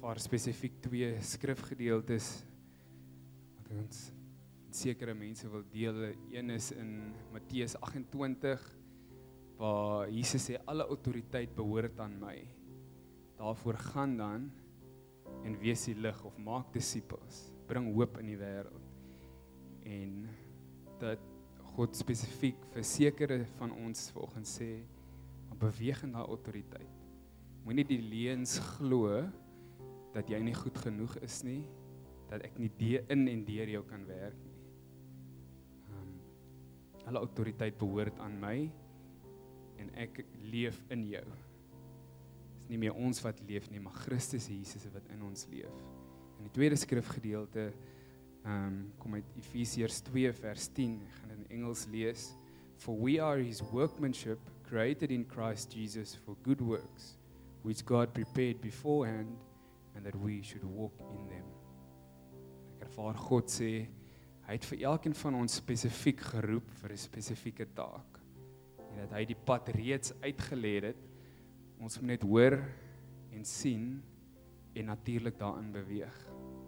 vir spesifiek 2 skrifgedeeltes wat ons sekere mense wil deel. Een is in Matteus 28, waar Jesus sê, alle autoriteit behoort aan my. Daarvoor gaan dan en wees die lig of maak disippels, bring hoop in die wêreld. En dat God spesifiek vir sekere van ons vanoggend sê, beweeg in daai autoriteit. Moenie die leuns glo dat jy nie goed genoeg is nie, dat ek nie in en deur jou kan werk nie. Alle autoriteit behoort aan my en ek leef in jou. Dit is nie meer ons wat leef nie, maar Christus Jesus wat in ons leef. In die tweede skrifgedeelte kom uit Efesiërs 2 vers 10, ek gaan dit in Engels lees. For we are his workmanship, created in Christ Jesus for good works, which God prepared beforehand, and that we should walk in them. Ek ervaar God sê, hy het vir elkeen van ons spesifiek geroep vir 'n spesifieke taak. En dat hy die pad reeds uitgelê het, ons moet net hoor en sien en natuurlik daarin beweeg.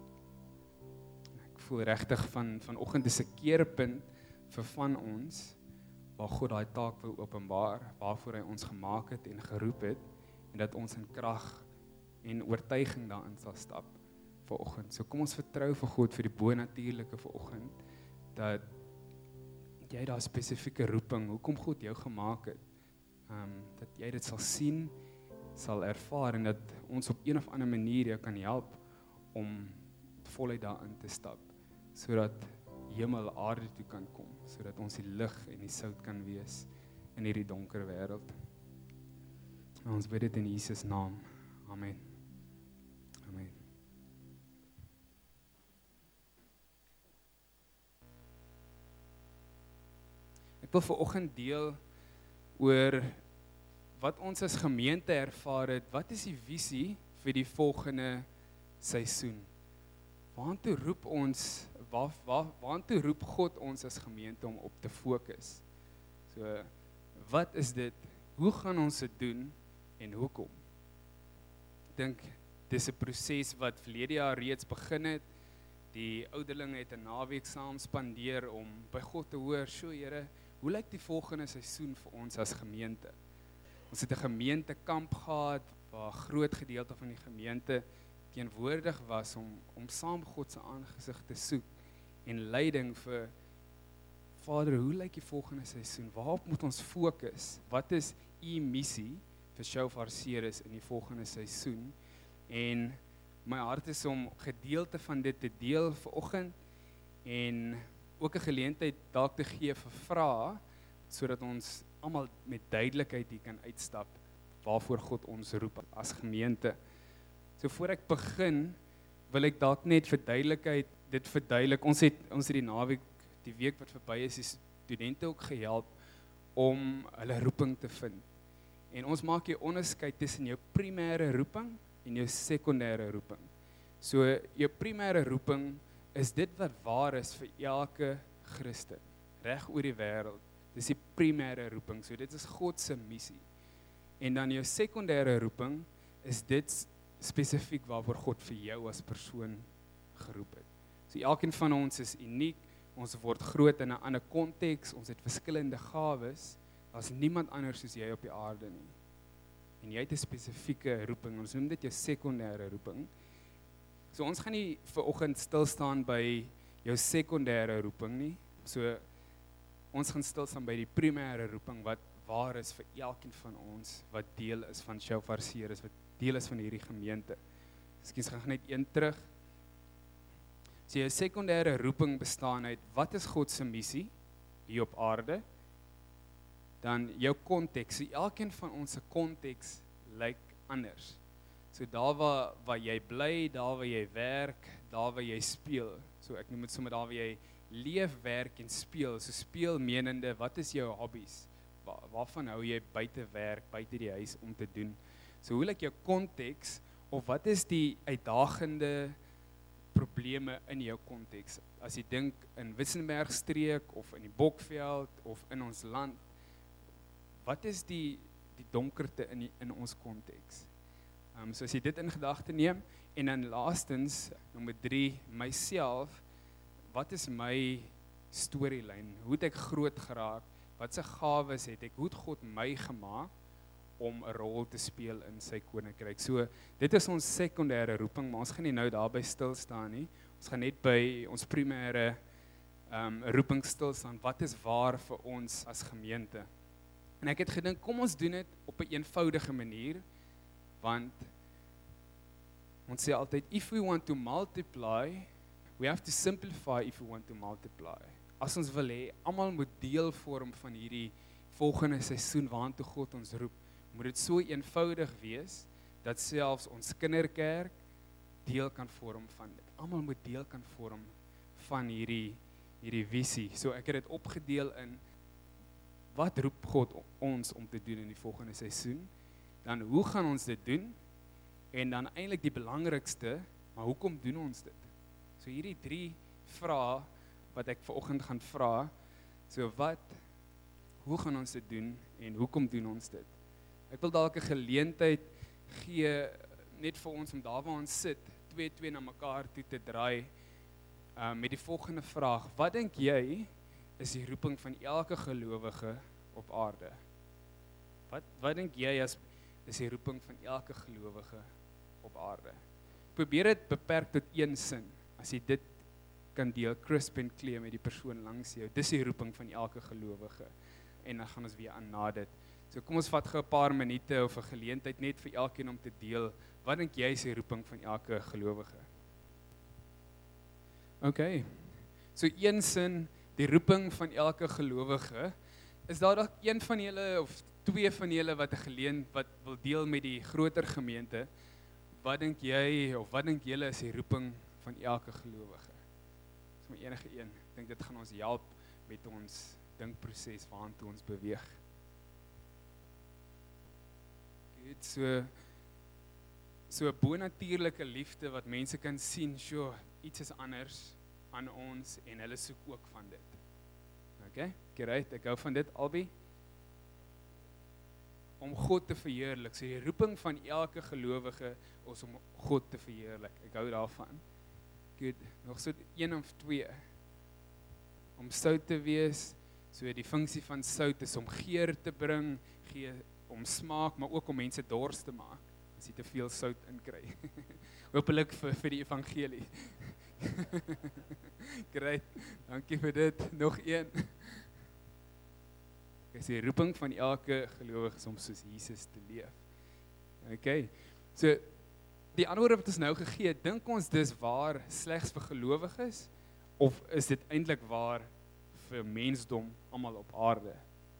Ek voel regtig vanoggend is 'n keerpunt vir van ons, waar God daai taak wil openbaar, waarvoor hy ons gemaak het en geroep het, en dat ons in krag en oortuiging daarin sal stap vanoggend. So kom ons vertrou vir God vir die bonatuurlike vanoggend, dat jy daar spesifieke roeping, hoekom God jou gemaak het, dat jy dit sal sien, sal ervaar, en dat ons op een of ander manier jou kan help om voluit daarin te stap, sodat hemel aarde toe kan kom, sodat ons die lig en die sout kan wees in hierdie donker wêreld. Ons bid dit in Jesus naam. Amen. Amen. Ek wil vanoggend deel oor wat ons as gemeente ervaar het. Wat is die visie vir die volgende seisoen? Waartoe roep ons, waartoe roep God ons as gemeente om op te fokus? So, wat is dit? Hoe gaan ons dit doen en hoekom? Ek dink dis 'n proses wat verlede jaar reeds begin het. Die ouderlinge het 'n naweek saam spandeer om by God te hoor, "Sjoe Here, hoe lyk die volgende seisoen vir ons as gemeente?" Ons het 'n gemeentekamp gehad waar 'n groot gedeelte van die gemeente teenwoordig was om saam God se aangesig te soek en leiding vir Vader, hoe lyk die volgende seisoen? Waarop moet ons fokus? Wat is u missie vir Shofar Ceres in die volgende seisoen? En my hart is om gedeelte van dit te deel vanoggend en ook 'n geleentheid dalk te gee vir vrae, sodat ons almal met duidelikheid hier kan uitstap waarvoor God ons roep as gemeente. So voor ek begin, wil ek dalk net vir duidelikheid dit verduidelik. Ons het die naweek, die week wat verby is, die studente ook gehelp om hulle roeping te vind. En ons maak hier onderskeid tussen jou primêre roeping en jou sekondêre roeping. So jou primêre roeping is dit wat waar is vir elke Christen reg oor die wêreld. Dis die primêre roeping. So dit is God se missie. En dan jou sekondêre roeping is dit spesifiek waarvoor God vir jou as persoon geroep het. So elkeen van ons is uniek. Ons word groot in 'n ander konteks. Ons het verskillende gawes. Daar's niemand anders soos jy op die aarde nie. En jy het 'n spesifieke roeping. Ons noem dit jou sekondêre roeping. So ons gaan nie vanoggend stil staan by jou sekondêre roeping nie. So ons gaan stil staan by die primêre roeping wat waar is vir elkeen van ons wat deel is van Shofar Ceres, wat deel is van hierdie gemeente. Miskien gaan net een terug. So jou sekondêre roeping bestaan uit wat is God se missie hier op aarde? Dan jou konteks. So elkeen van ons se konteks lyk anders. So daar waar jy bly, daar waar jy werk, daar waar jy speel. So ek noem dit sommer daar waar jy leef, werk en speel. So speel menende, wat is jou hobbies? Waarvan hou jy buite werk, buite die huis om te doen? So hoe lyk jou konteks, of wat is die uitdagende probleme in jou konteks? As jy dink in Wissenberg streek, of in die Bokveld, of in ons land, wat is die donkerte in ons konteks? So as jy dit in gedagte neem, en dan laastens, nommer 3, myself, wat is my storielyn? Hoe het ek groot geraak? Wat se gawes het ek? Hoe het God my gemaak om 'n rol te speel in sy koninkryk? So, dit is ons sekondêre roeping, maar ons gaan nie nou daarby stil staan nie. Ons gaan net by ons primêre roeping stil staan. Wat is waar vir ons as gemeente? En ek het gedink, kom ons doen dit op 'n eenvoudige manier, want ons sê altyd, if we want to multiply, we have to simplify if we want to multiply. As ons wil hê, almal moet deel vorm van hierdie volgende seisoen waantoe God ons roep, moet dit so eenvoudig wees, dat selfs ons kinderkerk deel kan vorm van dit. Almal moet deel kan vorm van hierdie visie. So ek het dit opgedeel in, wat roep God ons om te doen in die volgende seisoen? Dan hoe gaan ons dit doen? En dan eintlik die belangrikste, maar hoekom doen ons dit? So hierdie 3 vrae wat ek vanoggend gaan vra. So hoe gaan ons dit doen en hoekom doen ons dit? Ek wil dalk 'n geleentheid gee net vir ons om daar waar ons sit, 2 na mekaar toe te draai met die volgende vraag: wat dink jy is die roeping van elke gelowige op aarde? Wat dink jy is die roeping van elke gelowige op aarde? Probeer dit beperk tot 1 sin. As jy dit kan deel, crisp en clear met die persoon langs jou. Dis die roeping van elke gelowige. En dan gaan ons weer aan na dit. So kom ons vat gou 'n paar minute of 'n geleentheid net vir elkeen om te deel. Wat dink jy is die roeping van elke gelowige? Okay. So 1 sin, die roeping van elke gelowige. Is daar dalk een van julle of 2 van julle wat wil deel met die groter gemeente? Wat dink jy of wat dink julle is die roeping van elke gelowige? Dis maar enige een. Ek dink dit gaan ons help met ons dinkproses waartoe ons beweeg. Goed, so 'n bonatuurlike liefde wat mense kan sien, sure, iets is anders aan ons en hulle soek ook van dit. Okay, great, ek hou van dit, Albie. Om God te verheerlik. So die roeping van elke gelowige is om God te verheerlik. Ek hou daarvan. Goed, nog so 1 of 2. Om sout te wees. So die funksie van sout is om geur te bring, om smaak, maar ook om mense dors te maak, as jy te veel sout inkry. Hoopelik vir die evangelie. Great, dankie vir dit. Nog 1. Ek sê, die roeping van elke gelowige is om soos Jesus te leef. Okay, so die antwoord wat ons nou gegee het, dink ons dis waar slegs vir gelowiges, of is dit eintlik waar vir mensdom almal op aarde?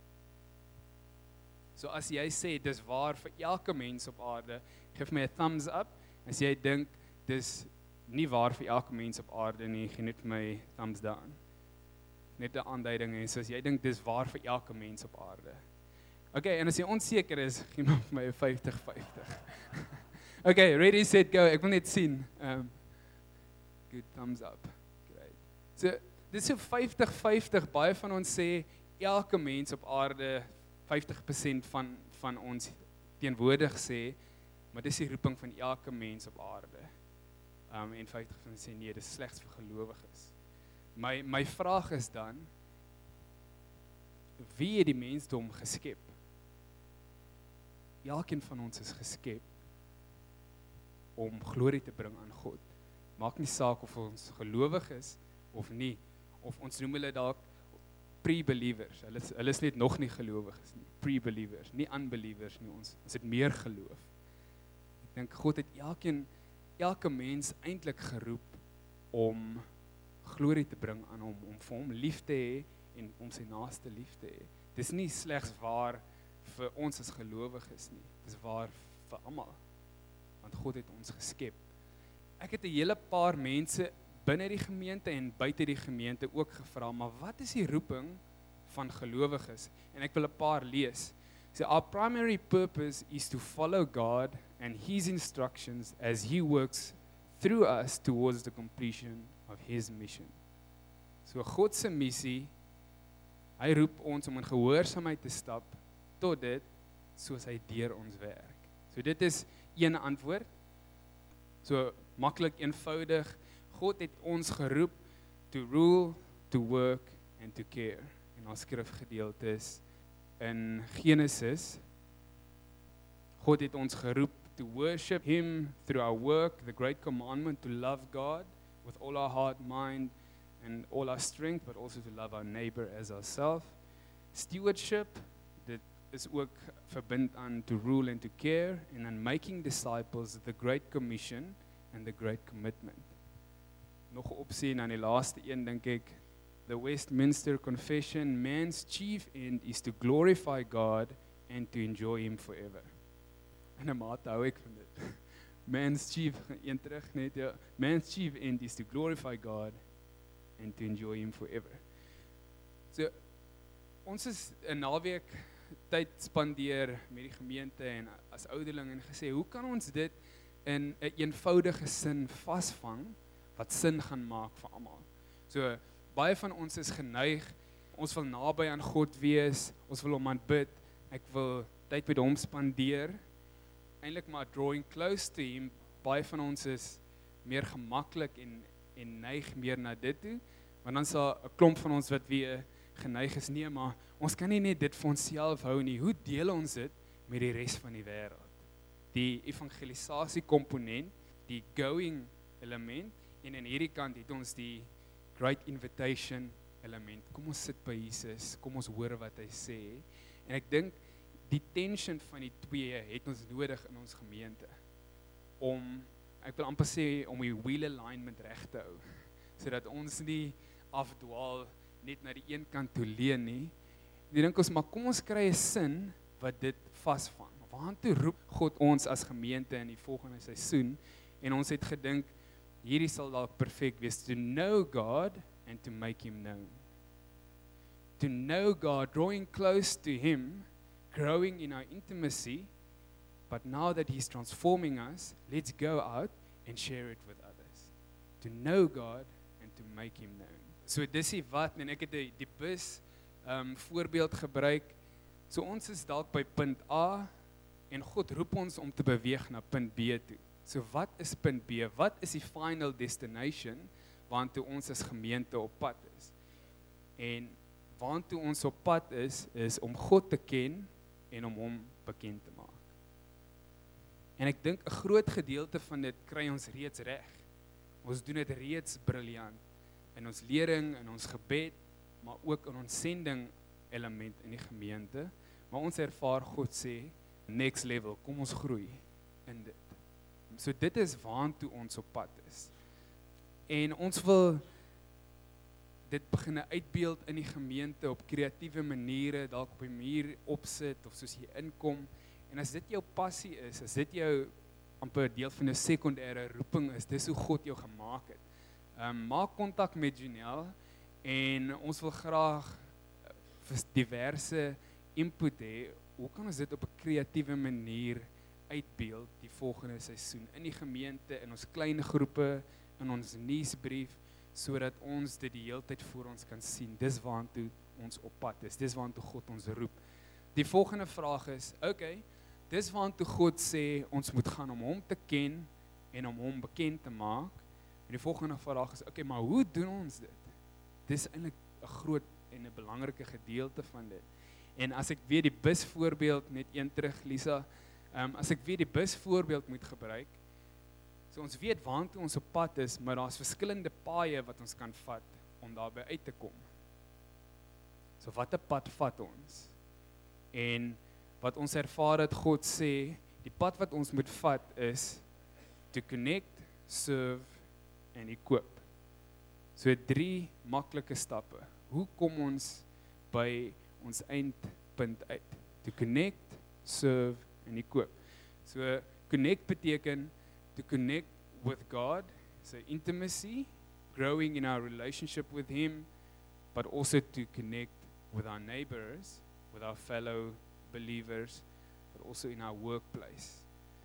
So as jy sê, dis waar vir elke mens op aarde, geef my 'n thumbs up. As jy dink, dis nie waar vir elke mens op aarde nie, gee net vir my thumbs down. Net 'n aanduiding, en so as jy dink, dis waar vir elke mens op aarde. Okay, en as jy onseker is, gee maar vir my 'n 50-50. Okay, ready, set, go. Ek wil net sien. Good, thumbs up. Great. So, dit is so 50-50, baie van ons sê, elke mens op aarde, 50% van ons teenwoordig sê, maar dis die roeping van elke mens op aarde. En 50% sê nee, dis slegs vir gelowiges. My vraag is dan, wie het die mensdom geskep? Elkeen van ons is geskep om glorie te bring aan God. Maak nie saak of ons gelowig is of nie, of ons noem hulle dalk pre-believers. Hulle is net nog nie gelowiges nie, pre-believers, nie unbelievers nie, ons het meer geloof. Ek dink God het elke mens eintlik geroep om glorie te bring aan hom, om vir hom lief te hê en om sy naaste lief te hê. Dis nie slegs waar vir ons as gelowiges nie, dis waar vir almal, want God het ons geskep. Ek het 'n hele paar mense binne die gemeente en buite die gemeente ook gevra, maar wat is die roeping van gelowiges? En ek wil 'n paar lees. So our primary purpose is to follow God and His instructions as He works through us towards the completion of His mission. So God se missie, hy roep ons om in gehoorsaamheid te stap tot dit soos hy deur ons werk. So dit is een antwoord. So maklik, eenvoudig. God het ons geroep to rule, to work and to care. En ons skrifgedeeltes in Genesis. God het ons geroep to worship him through our work, the great commandment to love God with all our heart, mind and all our strength, but also to love our neighbor as ourselves. Stewardship, dit is ook verbind aan to rule and to care, and then making disciples, the great commission and the great commitment. Nog 'n opsie en aan die laaste een dink ek, the Westminster Confession, man's chief end is to glorify God and to enjoy him forever. En 'n mate hou ek van dit. Man's chief, een terug net, ja. Man's chief end is to glorify God and to enjoy him forever. So, ons is 'n naweek tyd spandeer met die gemeente en as ouderling en gesê, hoe kan ons dit in 'n eenvoudige sin vasvang wat sin gaan maak vir almal? So, baie van ons is geneig, ons wil naby aan God wees, ons wil hom aanbid, ek wil tyd met hom spandeer, eintlik maar drawing close to him. Baie van ons is meer gemaklik en neig meer na dit toe, want dan is daar 'n klomp van ons wat weer geneig is, nee, maar ons kan nie net dit vir onsself hou nie. Hoe deel ons dit met die res van die wêreld? Die evangelisasie komponent, die going element, en aan hierdie kant het ons die great invitation element. Kom ons sit by Jesus, kom ons hoor wat hy sê. En ek dink die tension van die twee het ons nodig in ons gemeente om, ek wil amper sê, om die wheel alignment reg te hou, sodat ons nie afdwaal net na die een kant toe leun nie. Ek dink ons, maar kom ons kry 'n sin wat dit vasvang. Waartoe roep God ons as gemeente in die volgende seisoen? En ons het gedink, hierdie sal dalk perfek wees, to know God and to make him known. To know God, drawing close to him, growing in our intimacy, but now that he's transforming us, let's go out and share it with others. To know God and to make him known. So dis die wat, en ek het die bus voorbeeld gebruik. So ons is dalk by punt A, en God roep ons om te beweeg na punt B toe. So wat is punt B? Wat is die final destination waartoe ons as gemeente op pad is? En waartoe ons op pad is om God te ken en om hom bekend te maak. En ek dink 'n groot gedeelte van dit kry ons reeds reg. Ons doen dit reeds briljant in ons lering, in ons gebed, maar ook in ons sending element in die gemeente. Maar ons ervaar God sê, next level, kom ons groei in dit. So dit is waartoe ons op pad is. En ons wil dit begin uitbeeld in die gemeente op kreatiewe maniere, dalk op die muur opsit of soos jy inkom. En as dit jou passie is, as dit jou amper deel van 'n sekondêre roeping is, dis hoe God jou gemaak het. Maak kontak met Janelle en ons wil graag vir diverse input hê. Hoe kan ons dit op 'n kreatiewe manier uitbeeld die volgende seisoen in die gemeente, in ons klein groepe, in ons nuusbrief, sodat ons dit die hele tyd voor ons kan sien. Dis waartoe ons op pad is. Dis waartoe God ons roep. Die volgende vraag is, okay, dis waartoe God sê ons moet gaan om hom te ken en om hom bekend te maak. En die volgende vraag is, okay, maar hoe doen ons dit? Dis eintlik 'n groot en 'n belangrike gedeelte van dit. En as ek weer die busvoorbeeld net een terug, Lisa, as ek weer die busvoorbeeld moet gebruik, so ons weet waartoe ons op pad is, maar daar's verskillende paaie wat ons kan vat om daarby uit te kom. So watter pad vat ons? En wat ons ervaar het God sê, die pad wat ons moet vat is to connect, serve en equip. So 3 maklike stappe. Hoe kom ons by ons eindpunt uit? To connect, serve en equip. So connect beteken to connect with God, so intimacy, growing in our relationship with him, but also to connect with our neighbors, with our fellow believers, but also in our workplace.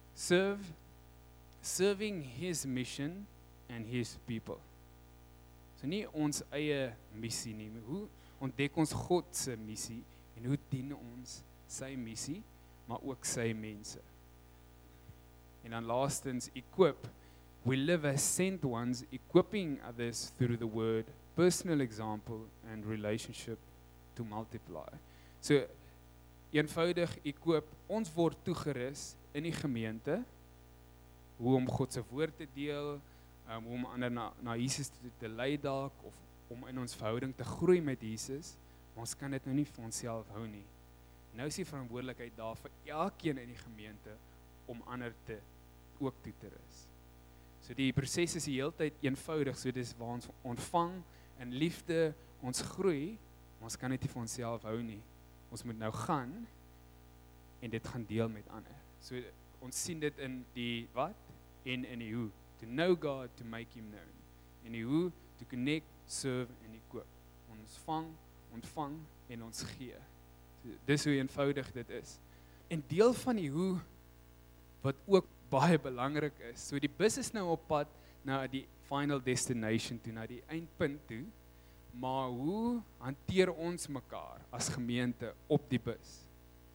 Serving his mission and his people. So nie ons eie missie nie. Hoe ontdek ons God se missie en hoe dien ons sy missie, maar ook sy mense. En dan laastens, equip. We live as sent ones, equipping others through the word, personal example, and relationship to multiply. So, eenvoudig equip, ons word toegerus in die gemeente, hoe om God se woord te deel, hoe om ander na Jesus te lei dalk, of om in ons verhouding te groei met Jesus, maar ons kan dit nou nie vir onsself hou nie. Nou is die verantwoordelikheid daar vir elkeen in die gemeente, om ander te ook toe te rus. So die proses is die hele tyd eenvoudig, so dis waar ons ontvang in liefde, ons groei, maar ons kan dit nie vir onsself hou nie. Ons moet nou gaan, en dit gaan deel met ander. So ons sien dit in die wat, en in die hoe. To know God, to make him known. In die hoe, to connect, serve en equip. Ons ontvang en ons gee. So, dis hoe eenvoudig dit is. En deel van die hoe, wat ook baie belangrik is, so die bus is nou op pad na die final destination toe, na die eindpunt toe, maar hoe hanteer ons mekaar as gemeente op die bus?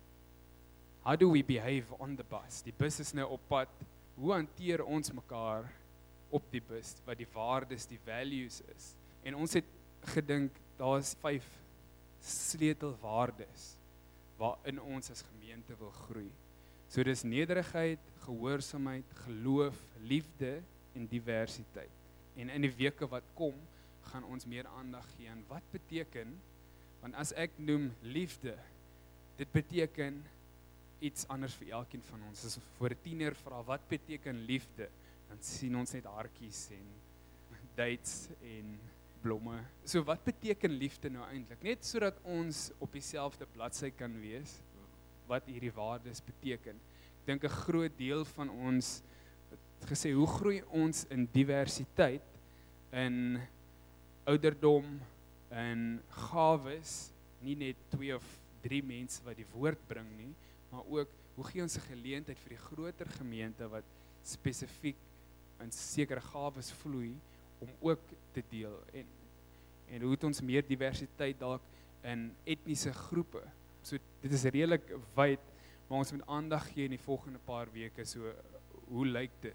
How do we behave on the bus? Die bus is nou op pad, hoe hanteer ons mekaar op die bus, wat die waardes, die values is? En ons het gedink, daar is 5 sleutelwaardes, waarin ons as gemeente wil groei. So dis nederigheid, gehoorsaamheid, geloof, liefde en diversiteit. En in die weke wat kom, gaan ons meer aandag gee aan wat beteken, want as ek noem liefde, dit beteken iets anders vir elkeen van ons. As voor 'n tiener vra, wat beteken liefde? Dan sien ons net hartjies en dates en blomme. So wat beteken liefde nou eintlik? Net sodat ons op dieselfde bladsy kan wees, wat hierdie waardes beteken. Ek dink 'n groot deel van ons het gesê, hoe groei ons in diversiteit, in ouderdom, in gawes, nie net 2 of 3 mense wat die woord bring nie, maar ook, hoe gee ons 'n geleentheid vir die groter gemeente wat spesifiek in sekere gawes vloei, om ook te deel, en hoe het ons meer diversiteit dalk in etniese groepe. So dit is redelik wyd, maar ons moet aandag gee in die volgende paar weke, so hoe lyk dit?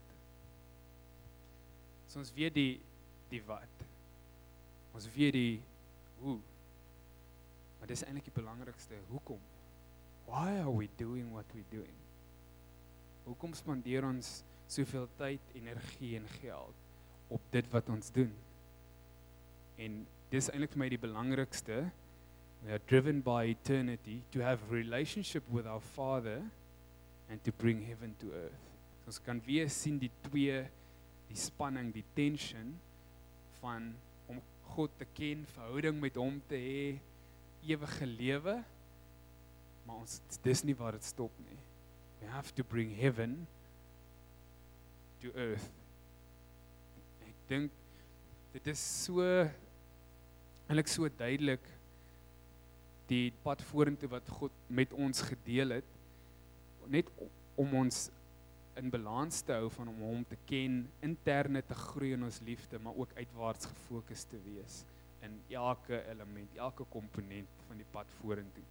So ons weet die wat, ons weet die hoe, maar dis eintlik die belangrikste, hoekom? Why are we doing what we're doing? Hoekom spandeer ons soveel tyd, energie en geld op dit wat ons doen? En dis eintlik vir my die belangrikste. We are driven by eternity to have a relationship with our Father and to bring heaven to earth. So ons kan weer sien die spanning, die tension van om God te ken, verhouding met hom te hê, ewige lewe, maar dis nie waar dit stop nie. We have to bring heaven to earth. Ek dink dit is eintlik so duidelik, die pad vorentoe wat God met ons gedeel het, net om ons in balans te hou, van om hom te ken, interne te groei in ons liefde, maar ook uitwaarts gefokus te wees, in elke element, elke komponent van die pad vorentoe.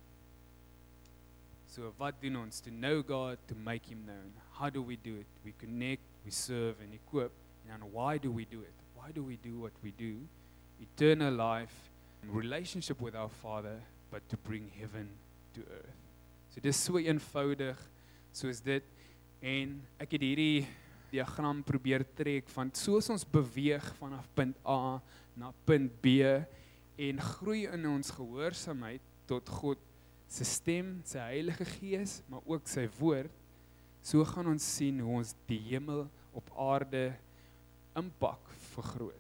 So wat doen ons? To know God, to make him known. How do we do it? We connect, we serve and equip. And why do we do it? Why do we do what we do? Eternal life, relationship with our Father, but to bring heaven to earth. So dis so eenvoudig soos dit, en ek het hierdie diagram probeer trek van soos ons beweeg vanaf punt A na punt B en groei in ons gehoorsaamheid tot God se stem, sy Heilige Gees, maar ook sy woord, so gaan ons sien hoe ons die hemel op aarde impak vergroot.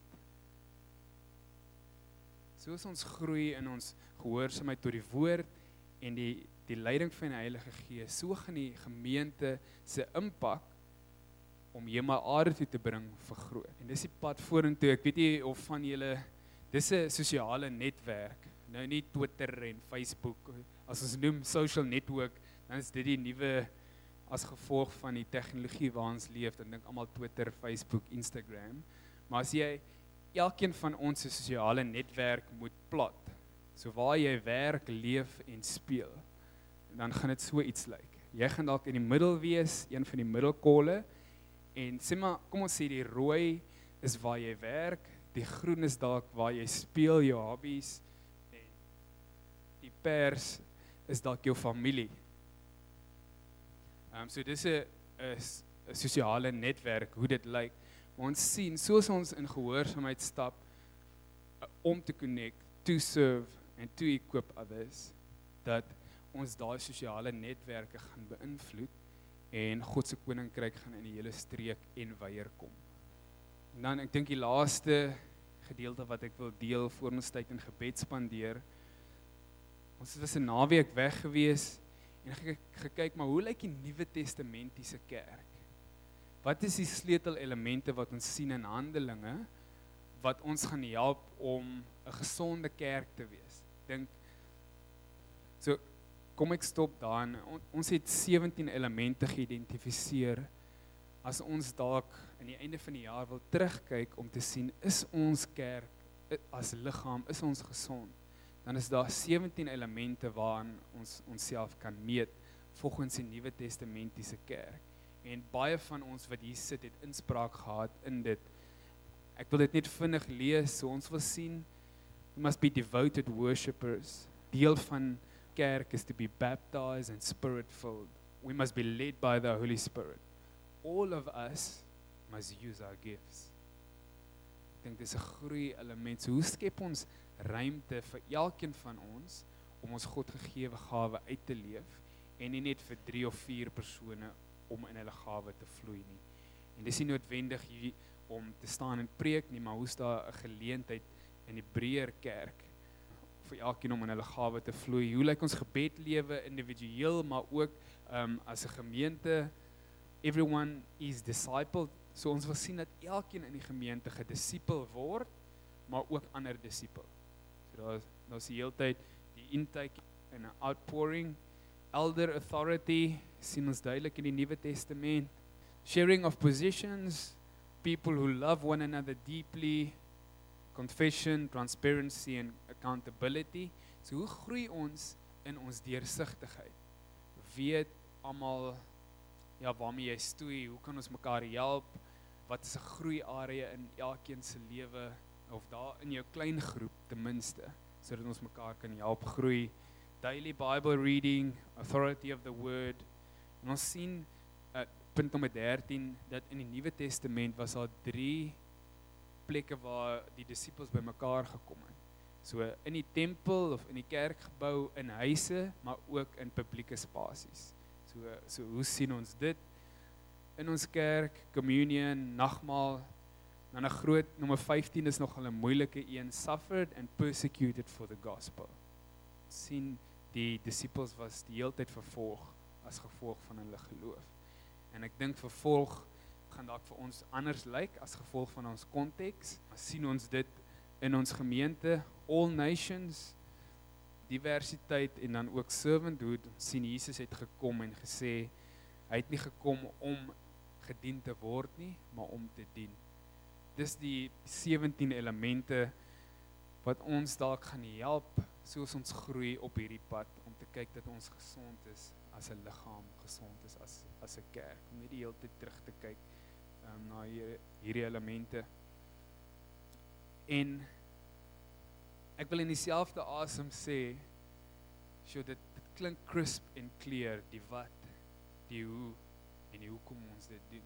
Soos ons groei in ons gehoorsaamheid tot die woord en die leiding van die Heilige Gees, so gaan die gemeente se impak om hemel aarde toe te bring vergroot. En dis die pad vorentoe. Ek weet nie of van julle, dis 'n sosiale netwerk, nou nie Twitter en Facebook, as ons noem social network, dan is dit die nuwe, as gevolg van die tegnologie waar ons leef, dan dink almal Twitter, Facebook, Instagram, maar as jy elkeen van ons sosiale netwerk moet plat, so waar jy werk, leef en speel, dan gaan dit so iets lyk. jy gaan dalk in die middel wees, een van die middelkolle, en sê maar, kom ons sê die rooi is waar jy werk, die groen is dalk waar jy speel, jou hobbies, en die pers is dalk jou familie. So dis 'n sosiale netwerk, hoe dit lyk. Maar ons sien, soos ons in gehoorsaamheid stap, om te connect, to serve, and to equip others, dat ons daai sosiale netwerke gaan beïnvloed, en God se koninkryk gaan in die hele streek en weier kom. En dan, ek dink die laaste gedeelte wat ek wil deel, voor ons tyd in gebed spandeer, ons was 'n naweek weg gewees, en gekyk, maar hoe lyk die Nuwe Testamentiese kerk? Wat is die sleutelelemente wat ons sien in Handelinge, wat ons gaan help om 'n gesonde kerk te wees? Dink, so, kom ek stop daar, en ons het 17 elemente geïdentifiseer, as ons dalk aan die einde van die jaar wil terugkyk, om te sien, is ons kerk, as liggaam, is ons gesond? Dan is daar 17 elemente waaraan ons onsself kan meet, volgens die Nuwe Testamentiese kerk. En baie van ons wat hier sit, het inspraak gehad in dit. Ek wil dit net vinnig lees, so ons wil sien, we must be devoted worshippers. Deel van kerk is to be baptized and spirit-filled. We must be led by the Holy Spirit. All of us must use our gifts. Ek dink dis 'n groei element. So hoe skep ons ruimte vir elkeen van ons, om ons God gegewe gawe uit te leef, en nie net vir 3 of 4 persone, om in hulle gawe te vloei nie. En dis nie noodwendig hier om te staan en preek nie, maar hoe is daar 'n geleentheid in die breër kerk vir elkeen om in hulle gawe te vloei? Hoe lyk ons gebedlewe individueel, maar ook as 'n gemeente? Everyone is discipled. So ons wil sien dat elkeen in die gemeente gedisipel word, maar ook ander disipel. So daar's die hele tyd die intake en 'n outpouring. Elder authority sien ons duidelik in die Nuwe Testament. Sharing of positions, people who love one another deeply, confession, transparency and accountability. So hoe groei ons in ons deursigtigheid? Weet almal waarmee jy stoei, hoe kan ons mekaar help? Wat is 'n groeiarea in elkeen se lewe, of daar in jou klein groep ten minste, sodat ons mekaar kan help groei. Daily Bible reading, authority of the word. En ons sien punt nommer 13 dat in die Nuwe Testament was daar 3 plekke waar die disippels bymekaar gekom het. So in die tempel of in die kerkgebou, in huise, maar ook in publieke spasies. So hoe sien ons dit? In ons kerk, communion, nagmaal, dan 'n groot nommer 15 is nogal 'n moeilike een, suffered and persecuted for the gospel. Sien die disippels was die hele tyd vervolg as gevolg van hulle geloof. En ek dink vervolg gaan dalk vir ons anders lyk as gevolg van ons konteks. Sien ons dit in ons gemeente, all nations, diversiteit en dan ook servanthood. Sien Jesus het gekom en gesê, hy het nie gekom om gedien te word nie, maar om te dien. Dis die 17 elemente wat ons dalk gaan help, soos ons groei op hierdie pad, om te kyk dat ons gesond is as 'n liggaam, gesond is as 'n kerk, om net die hele tyd terug te kyk na hierdie elemente. En ek wil in dieselfde asem sê, so dit klink crisp en clear, die wat, die hoe en die hoekom ons dit doen.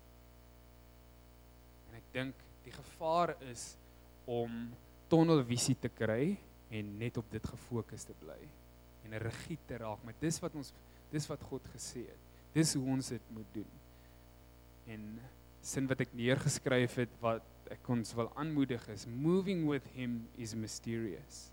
En ek dink die gevaar is om tunnelvisie te kry en net op dit gefokus te bly en rigied te raak, maar dis wat God gesê het. Dis hoe ons dit moet doen. En sin wat ek neergeskryf het, wat ek ons wil aanmoedig is, moving with him is mysterious.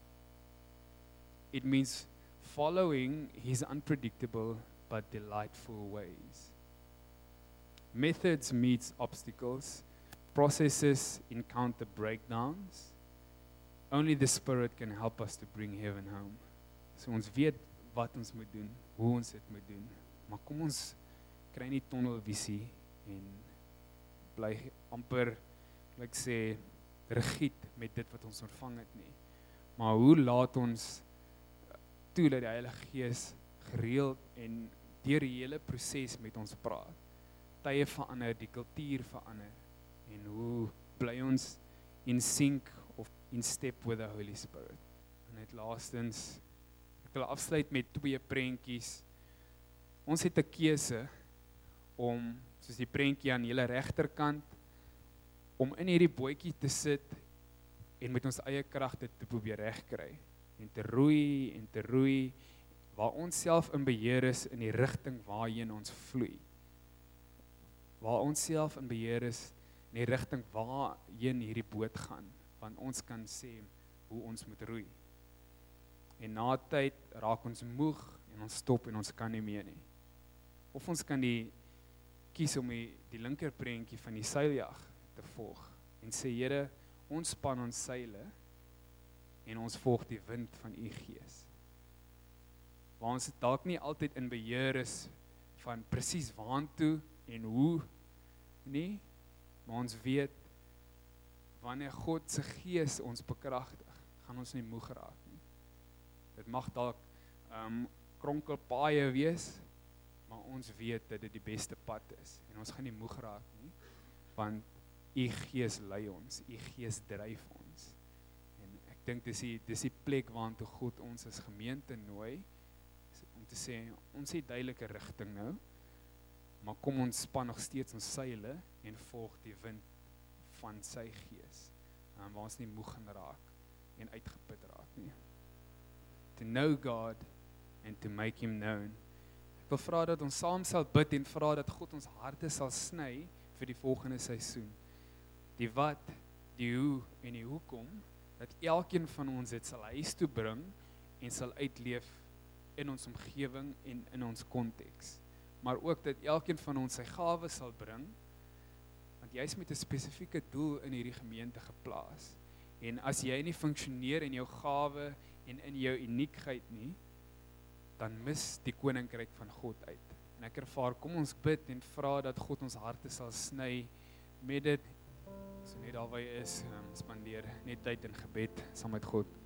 It means following his unpredictable but delightful ways. Methods meets obstacles, processes encounter breakdowns. Only the Spirit can help us to bring heaven home. So ons weet wat ons moet doen, hoe ons dit moet doen, maar kom ons kry nie tunnelvisie en bly amper, like sê, rigied met dit wat ons ontvang het nie. Maar hoe laat ons toe dat die Heilige Gees gereeld en deur die hele proses met ons praat. Tye verander, die kultuur verander. En hoe bly ons in sync of in step with the Holy Spirit. En net laastens, ek wil afsluit met 2 prentjies. Ons het 'n keuse om, soos die prentjie aan julle regterkant, om in hierdie bootjie te sit en met ons eie kragte te probeer regkry. En te roei, waar ons self in beheer is in die rigting waarheen ons vloei. Waar ons self in beheer is in die rigting waarheen hierdie boot gaan, want ons kan sê hoe ons moet roei. En na tyd raak ons moeg en ons stop en ons kan nie meer nie. Of ons kan kies om die linker prentjie van die seiljag te volg en sê, Here, ons span ons seile en ons volg die wind van u gees. Waar ons dalk nie altyd in beheer is van presies waantoe en hoe nie, maar ons weet wanneer God se gees ons bekragtig, gaan ons nie moeg raak nie. Dit mag dalk kronkelpaaie wees, maar ons weet dat dit die beste pad is en ons gaan nie moeg raak nie, want u gees lei ons, u gees dryf ons. En ek dink dis die plek waartoe God ons as gemeente nooi, om te sê, ons het duidelike rigting nou, maar kom ons span nog steeds ons seile en volg die wind van sy gees, waar ons nie moeg gaan raak en uitgeput raak nie. To know God and to make him known. Ek wil vra dat ons saam sal bid en vra dat God ons harte sal sny vir die volgende seisoen. Die wat, die hoe en die hoekom, dat elkeen van ons dit sal huis toe bring en sal uitleef in ons omgewing en in ons konteks. Maar ook dat elkeen van ons sy gawe sal bring, want jy is met 'n spesifieke doel in hierdie gemeente geplaas. En as jy nie funksioneer in jou gawe en in jou uniekheid nie, dan mis die koninkryk van God uit. En ek ervaar, kom ons bid en vra dat God ons harte sal sny met dit. So net daar waar jy is, spandeer net tyd in gebed saam met God.